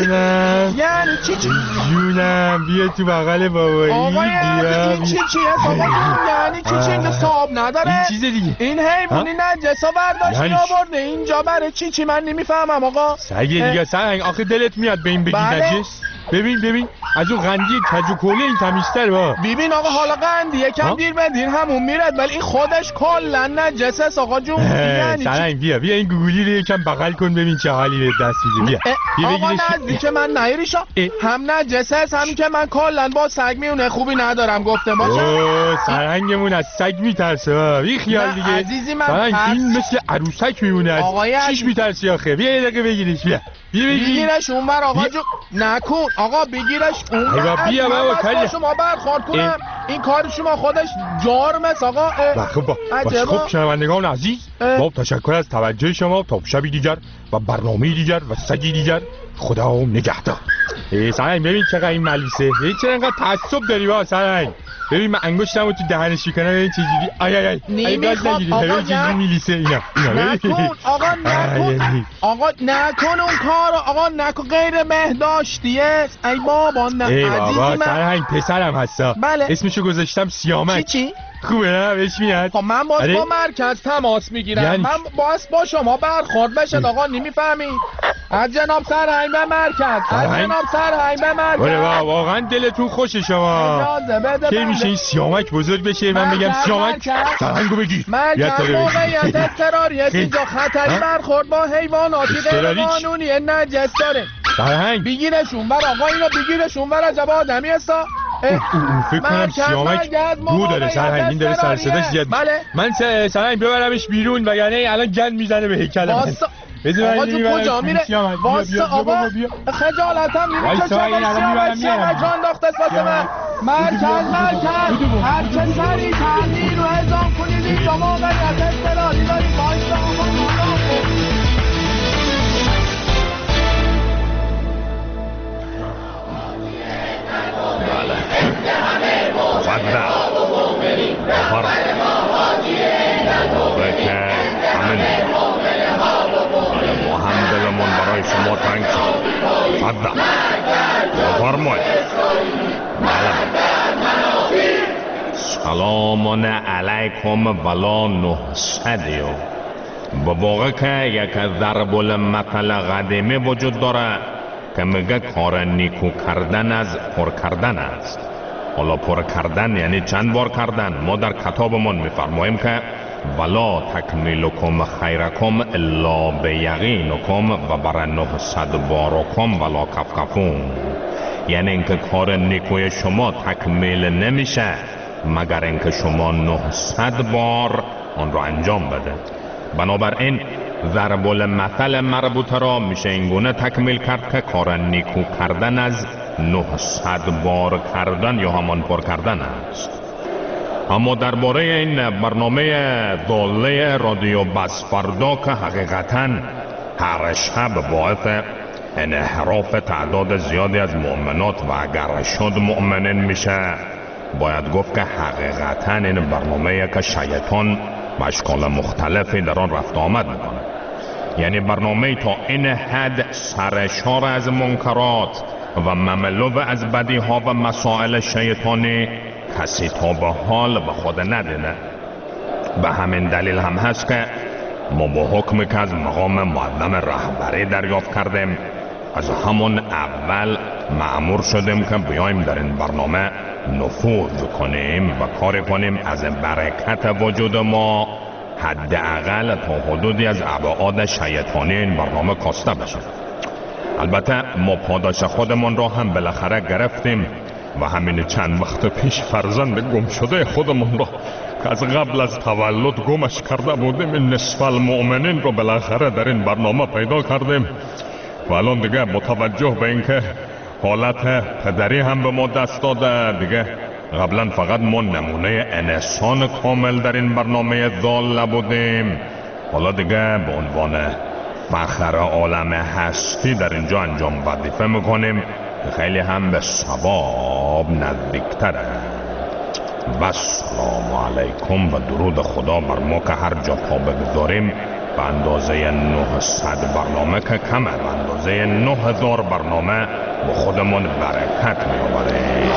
یعنی چی جونم بیا تو بغل بابایی. آقا این چیه آقا؟ یعنی چی اینجا صاحب نداره؟ این چیز دیگه. این حیوانی نجسا برداشتی آورده اینجا برای چی من نمیفهمم آقا. سگ دیگه سرهنگ آخه دلت میاد به این بگی نجس؟ ببین از اون قندی کج و کوله این تمیزتر با. ببین آقا حالا قندی یکم دیر به دیر همون میرد ولی این خودش کلا نجسه آقا جون. یعنی سلام بیا این گوگلی رو یکم بغل کن ببین چه حالی به دست میده. بیا آقا نزدیک من نیریشا هم نجسه است همین که من کلا با سگ میونه خوبی ندارم گفتم باشه. سرهنگمون از سگ میترسه. بی خیال دیگه عزیزی من این مثل عروسک میمونه. چیش میترسی آخه؟ بیا یه دقیقه بگیرش. بیا بگیرش اونور آقا جون. نکن آقا بگیرش اونور. بیا بابا کاری شما برخورد کنم این کار شما خودش جرم است آقا. خب شنوندگان عزیز با تشکر از توجه شما تا شبی دیگر و برنامه دیگر و سگی دیگر خدا نگهدار. سرنگ ببین چقدر این ملوسه. چرا انقدر تعصب داری با سرنگ؟ ببین من انگشتمو تو دهنش میکنم ببین چه جوری آی نمیخوام آقا چه میلیسه اینا. نکن آقا نکن آقا نکن اون کارو آقا نکن غیر مهداشتیه. ای بابا نه عزیزی من سرهنگ پسرم هستا. بله. اسمشو گذاشتم سیامک. چی؟ خوبه نه بهش میاد. خب من باز با مرکز تماس میگیرم یعنی... من باز با شما برخورد بشد آقا نمیفهمی. از جناب سرهنگ به مرکز از جناب سرهنگ به مرکز. واقعا دلتون خوشه شما. اجازه بده کی میشه این سیامک بزرگ بشه من بگم سیامک سرهنگو بگیر. مرکز موقعیت اضطراری است اینجا خطری برخورد با حیواناتی غیر قانونی نجس داره. سرهنگ بگیرشون بر آقا اینو بگیرشون بر عجب آدمی هستا. فکر کنم سیامک دو داره سرهنگ این داره سر صداش زیاد. من سرهنگ ببرمش بیرون وگرنه الان گند میزنه به هیکلم. آقا جو کجا میره؟ واسه آقا خجالتم میره که سیامک جان انداخته است واسه من. مرکز هر چه سریع تغییر رو اعزام کنید اینجا موقعیت اضطراری داریم. بایستا آقا مقدم بخار که همین ما هم دلمون برای شما تنگ شد. مقدم بفرمایید. سلام علیکم ولا 900. به واقع که یک ضرب المثل قدیمی وجود داره که میگه کار نیکو کردن از پر کردن است. حالا پر کردن یعنی چند بار کردن. ما در کتابمون میفرماییم که ولا تکمیلکم خیرکم الا بیقینکم و بر 900 بارکم ولا کفکفون. یعنی اینکه کار نیکوی شما تکمیل نمیشه مگر اینکه شما 900 بار آن را انجام بده. بنابراین ضرب المثل مربوطه را میشه اینگونه تکمیل کرد که کار نیکو کردن از 900 بار کردن یا همان پر کردن است. اما درباره این برنامه ضاله رادیو بس فردا که حقیقتاً هر شب باعث انحراف تعداد زیادی از مؤمنات و اگر شد مؤمنین میشه، باید گفت که حقیقتاً این برنامه که شیطان به اشکال مختلفی در آن رفت آمد میکنه. یعنی برنامه تا این حد سرشار از منکرات و مملو از بدیها و مسائل شیطانی کسی تا به حال به خود ندیده. به همین دلیل هم هست که ما با حکمی که از مقام معظم رهبری دریافت کردیم از همون اول مأمور شدیم که بیایم در این برنامه نفوذ کنیم و کار کنیم از برکت وجود ما حداقل تا حدودی از ابعاد شیطانی این برنامه کاسته بشه. البته ما پاداش خودمون را هم بالاخره گرفتیم و همین چند وقت پیش فرزند گم شده خودمون را که از قبل از تولد گمش کرده بودیم این نصف المؤمنین رو بالاخره در این برنامه پیدا کردیم و الان دیگه متوجه به اینکه حالت پدری هم به ما دست داده، دیگه قبلا فقط ما نمونه انسان کامل در این برنامه ضال بودیم، حالا دیگه به عنوان فخر عالم هستی در اینجا انجام وظیفه میکنیم که خیلی هم به ثواب نزدیکتره. و سلام علیکم و درود خدا بر ما که هر جا پا بگذاریم به اندازه 900 برنامه که کمه، به اندازه 9000 برنامه با خودمون برکت می‌آوریم.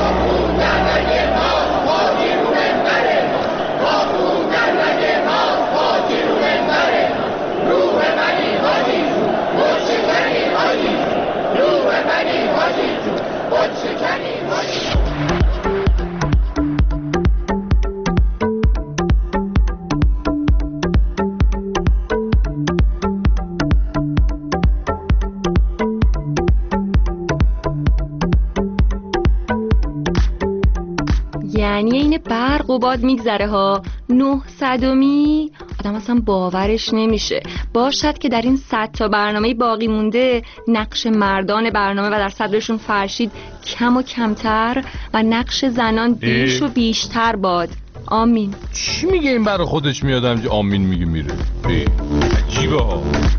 یعنی این برق و باد میگذره ها. 900می آدم اصلا باورش نمیشه. باشد که در این 100 تا برنامه باقی مونده نقش مردان برنامه و در صدرشون فرشید کم و کمتر و نقش زنان بیش و بیشتر باد. آمین. چی میگه این برای خودش میاد همجه آمین میگه میره؟ عجیبه ها.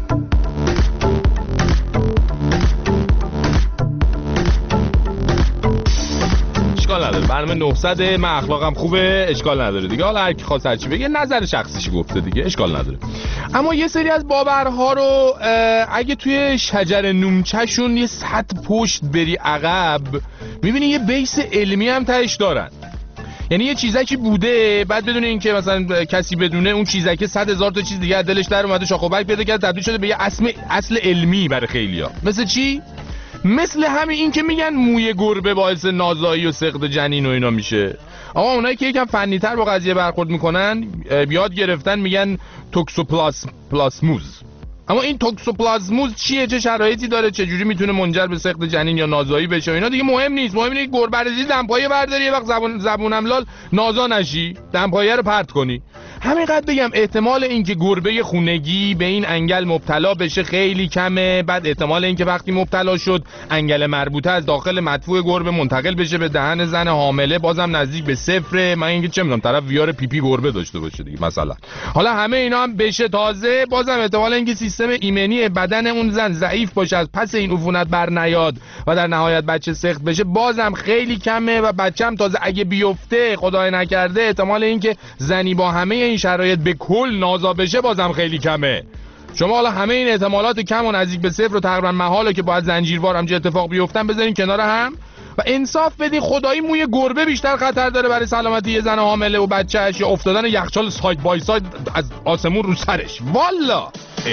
اشکال نداره، برنامه 900 من اخلاقم خوبه، اشکال نداره دیگه. حالا هر کی خواست هر چی بگه، نظر شخصیش گفته دیگه، اشکال نداره. اما یه سری از باورها رو اگه توی شجر نومچه‌شون یه 100 پشت بری عقب، میبینی یه بیس علمی هم تهش دارن. یعنی یه چیزکی بوده، بعد بدون اینکه مثلا کسی بدونه اون چیزکه 100,000 تا چیز دیگه از دلش در اومده، شاخ و برگ پیدا کرده، تبدیل شده به یه اصل علمی برای خیلیا. مثل چی؟ مثل همین این که میگن موی گربه باعث نازایی و سقط جنین و اینا میشه. آقا اونایی که یکم فنی‌تر با قضیه برخورد میکنن، یاد گرفتن میگن توکسوپلاسموز. اما این توکسوپلازموز چیه، چه شرایطی داره، چه جوری میتونه منجر به سقط جنین یا نازایی بشه، اینا دیگه مهم نیست. مهم اینه که گربه ریزی دمپایه برداری، یه وقت زبونم لال نازا نشی، دمپایه رو پرت کنی. همینقدر بگم احتمال اینکه گربه خونگی به این انگل مبتلا بشه خیلی کمه. بعد احتمال اینکه وقتی مبتلا شد انگل مربوطه از داخل مدفوع گربه منتقل بشه به دهن زن حامله بازم نزدیک به صفره. من اینکه چه میدونم طرف ویار پیپی گربه داشته باشه دیگه مثلا. حالا همه اینا هم بشه تازه، بازم احتمال اینکه سیستم ایمنی بدن اون زن ضعیف باشه، از پس این عفونت بر نیاد و در نهایت بچه سقط بشه، بازم خیلی کمه. و بچه‌م تازه اگه بیفته خدای نکرده، احتمال اینکه زنی با همه این شرایط به کل نازا بشه بازم خیلی کمه. شما حالا همه این احتمالات کم و نزدیک به صفر و تقریبا محاله که باید زنجیروار همچین اتفاق بیفتن بذارین کنار هم و انصاف بدین. خدایی موی گربه بیشتر خطر داره برای سلامتی یه زن حامله و بچه‌اش یا افتادن یخچال ساید بای ساید از آسمون رو سرش. والا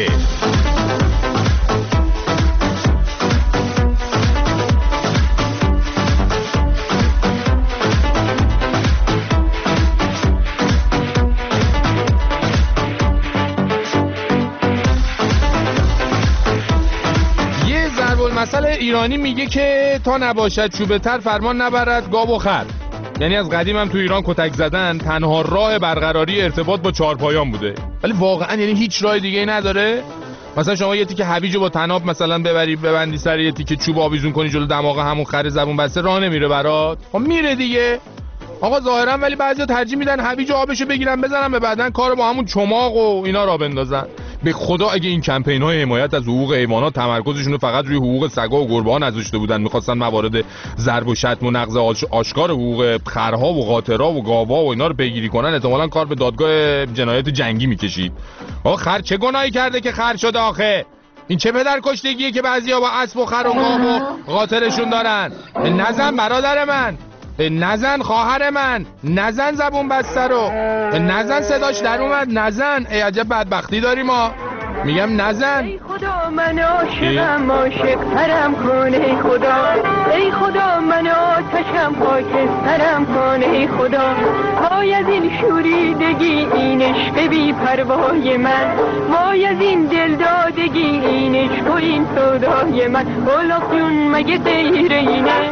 مسئله ایرانی میگه که تا نباشد چوبه تر فرمان نبرد گاو و خر. یعنی از قدیم هم تو ایران کتک زدن تنها راه برقراری ارتباط با چهارپایان بوده، ولی واقعا یعنی هیچ راه دیگه ای نداره. مثلا شما یه تیکه هویجو با طناب مثلا ببندی سر یه تیکه چوب آویزون کنی جلو دماغ همون خر زبون بسته، راه نمیره برات؟ خب میره دیگه آقا ظاهرا، ولی بعضیا ترجیح میدن هویج آبشو بگیرن بزنن به بدن، کارو با همون چماق و اینا را بندازن. به خدا اگه این کمپین‌های حمایت از حقوق حیوانات تمرکزشون رو فقط روی حقوق سگا و گربه‌ها نذاشته بودن، می‌خواستن موارد ضرب و شتم و نقض آشکار حقوق خرها و قاطرها و گاوا و اینا رو پیگیری کنن، احتمالاً کار به دادگاه جنایت جنگی می‌کشید. آقا خر چه گناهی کرده که خر شده آخه؟ این چه پدر کشتگیه که بعضیا با اسب و خر و گاو و قاطرشون دارن؟ نزن برادر من، نزن خواهر من، نزن زبون بسته رو، نزن صداش در اومد، نزن. ای عجب بدبختی داریم ما. میگم نزن. ای خدا من عاشقم، عاشق ترم کن ای خدا. ای خدا من آتشم خاکسترم کن ای خدا. وای از این شوریدگی این عشق بی پروای من، وای از این دلدادگی این عشق و این سودای من. اولاق جون مگه غیر اینه؟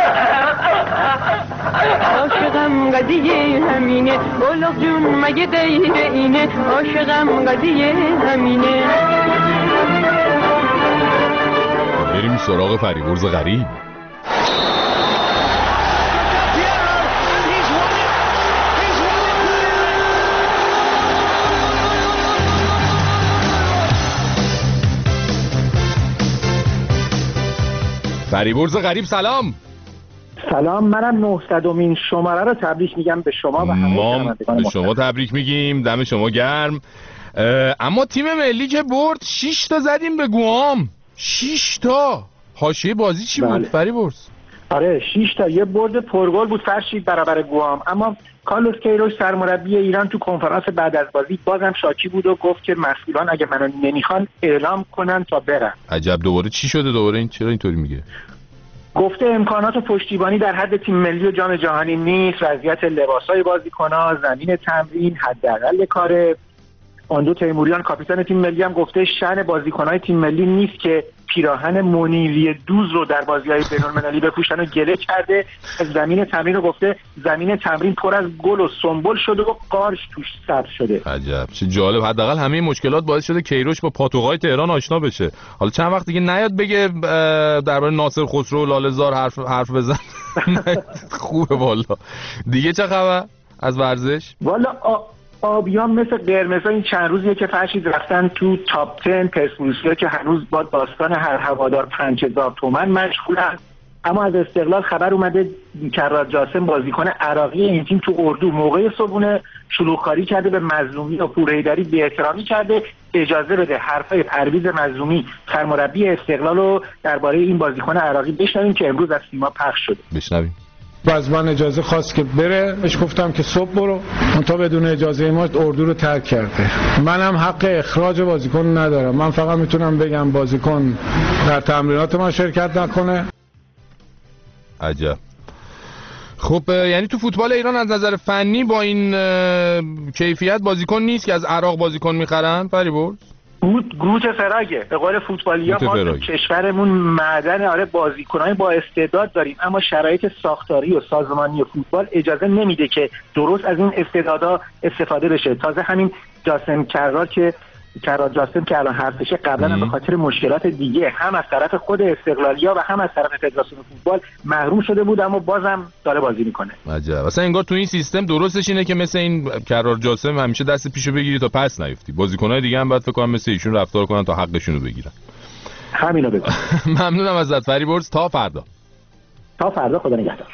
عاشقم قضیه همینه. اولاق جون مگه غیر اینه؟ عاشقم قضیه همینه. بریم سراغ فریبرز غریب. فریبرز غریب سلام. سلام، منم 900مین شماره رو تبریک میگم به شما و همه شنوندگان. به شما تبریک میگیم، دم شما گرم. اما تیم ملی که برد 6 تا زدیم به گوام. 6 تا. حاشیه بازی چی بود فریبرز؟ آره 6 تا، یه برد پرگل بود فرشید برابر گوام. اما کارلوس کیروش سرمربی ایران تو کنفرانس بعد از بازی بازم شاکی بود و گفت که مسئولان اگه منو نمیخوان اعلام کنن تا برم. عجب، دوباره چی شده دوباره؟ این چرا اینطوری میگه؟ گفته امکانات پشتیبانی در حد تیم ملی و جام جهانی نیست، وضعیت لباسای بازیکن‌ها، زمین تمرین، حداقل کار آندو تیموریان کاپیتان تیم ملی هم گفته شأن بازیکن‌های تیم ملی نیست که پیراهن منیری دوز رو در بازی‌های بین‌المللی بپوشن و گله کرده. از زمین تمرین رو گفته زمین تمرین پر از گل و سنبل شده و قارچ توش سبز شده. عجب چه جالب. حداقل همه مشکلات باعث شده کیروش با پاتوقای تهران آشنا بشه. حالا چند وقت دیگه نیاد بگه درباره ناصر خسرو و لاله‌زار حرف بزن. خوبه والا. دیگه چه خبر از ورزش؟ والا آبیان مثل قرمزا این چند روزیه که فرشید رفتن تو تاپ 10 پرسپولیسیا که هنوز با داستان هر هوادار 5000 تومان مشغولن. اما از استقلال خبر اومده کرار جاسم بازیکن عراقی این تیم تو اردو موقع صبحونه شلوغکاری کرده، به مظلومی و پورحیدری بی‌احترامی کرده. اجازه بده حرفای پرویز مظلومی سرمربی استقلال رو درباره این بازیکن عراقی بشنویم که امروز از سیما پخش شده. بشنویم. از من اجازه خواست که بره، بهش گفتم که صبح برو، تا بدون اجازه ما اردو رو ترک کرده. منم حق اخراج بازیکن ندارم، من فقط میتونم بگم بازیکن در تمرینات ما شرکت نکنه. عجب. خب یعنی تو فوتبال ایران از نظر فنی با این کیفیت بازیکن نیست که از عراق بازیکن میخرن فریبرز؟ گروت فراگه به قول فوتبالی‌ها. ما تو کشورمون معدن بازیکنای با استعداد داریم، اما شرایط ساختاری و سازمانی فوتبال اجازه نمیده که درست از این استعدادها استفاده بشه. تازه همین جاسم کرار جاسم که الان حرفشه قبلا به خاطر مشکلات دیگه هم از طرف خود استقلالیا و هم از طرف فدراسیون فوتبال محروم شده بود، اما بازم داره بازی میکنه. عجب. اصلا انگار تو این سیستم درستش اینه که مثل این کرار جاسم همیشه دست پیشو بگیری تا پس نیفتی. بازیکن‌های دیگه هم باید فکر کنم مثل ایشون رفتار کنن تا حقشون رو بگیرن. همینو بگو. ممنونم ازت فریبرز. تا فردا. خدا نگهدار.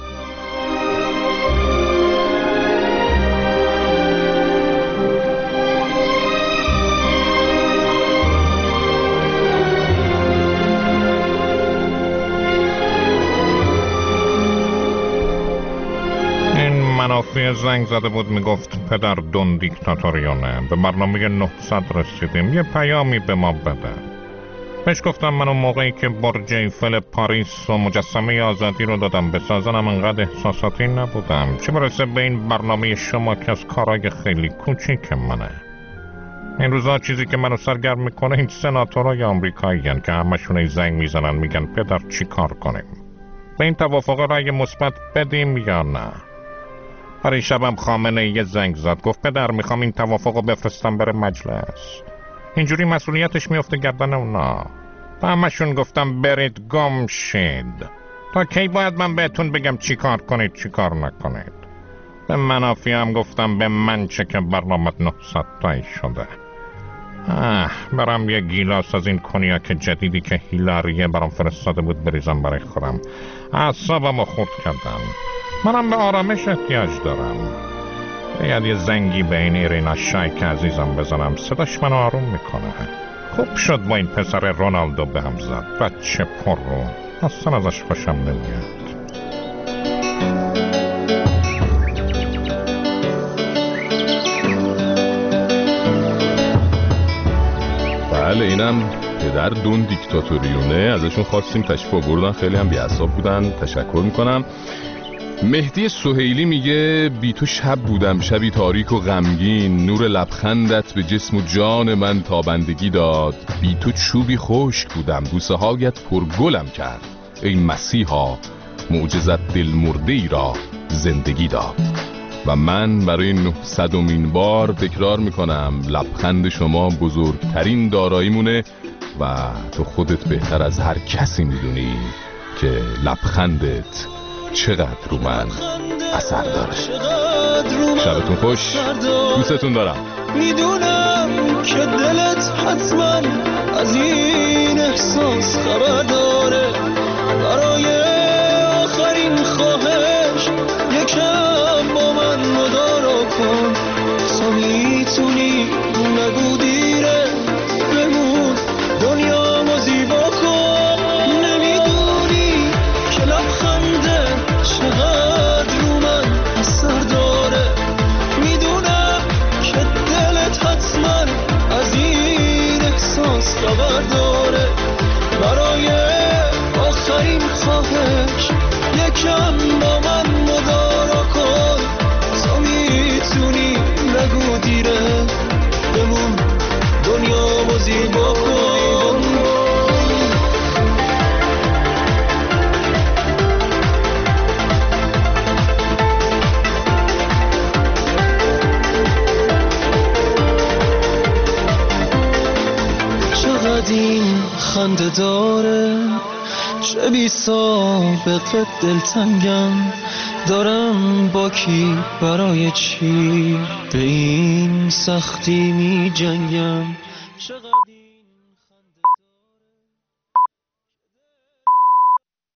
منافع زنگ زده بود میگفت پدر دون دیکتاتوریونه، به برنامه 900 رسیدیم، یه پیامی به ما بده. بهش گفتم من اون موقعی که برج ایفل پاریس و مجسمه آزادی رو دادم بسازنم انقدر احساساتی نبودم، چه برسه به این برنامه شما که از کارای خیلی کوچیک منه. این روزا چیزی که منو سرگرم میکنه این سناتورای آمریکایی‌ان که همشون زنگ میزنن میگن پدر چی کار کنیم، به این توافق رأی مثبت بدیم یا نه. برای شبم خامنه یه زنگ زد گفت پدر میخوام این توافق رو بفرستم بره مجلس، اینجوری مسئولیتش میفته گردن اونا. با همشون گفتم برید گم شید. تا کی باید من بهتون بگم چی کار کنید چی کار نکنید؟ به منافی هم گفتم به من چه که برنامه 900 تایی شده. برام یه گیلاس از این کنیاک جدیدی که هیلاریه برام فرستاده بود بریزم برای خودم. اعصابمو خورد کردم. منم به آرامش احتیاج دارم. باید یه زنگی به این ایرینا شایک عزیزم بزنم، صداش منو آروم میکنه. خوب شد با این پسر رونالدو به هم زد، بچه پر رو اصلا ازش خوشم نمیاد. بله اینم پدر دون دیکتاتوریونه، ازشون خواستیم تشریف آوردن، خیلی هم بی‌عصاب بودن، تشکر میکنم. مهدی سهیلی میگه بی تو شب بودم، شبی تاریک و غمگین، نور لبخندت به جسم و جان من تابندگی داد، بی تو چوبی خشک بودم، بوسه هایت پرگلم کرد، ای مسیحا معجزت دلمرده ای را زندگی داد. و من برای 900مین بار تکرار میکنم لبخند شما بزرگترین داراییمونه و تو خودت بهتر از هر کسی میدونی که لبخندت چقدر رو من اثر داره. شبتون خوش، دوستتون دارم. میدونم که دلت حتما از این احساس خبر داره، برای آخرین خواهش یکم با من مدارا کن، تا میتونی نگو دیره بمون دنیا ما زیبا کن. نمیدونی که لبخنده چقدر رو من اثر داره، میدونم که دلت حتما از این احساس خبر داره، برای داره، چه بی سابقه دلتنگم، دارم با کی برای چی به این سختی می جنگم.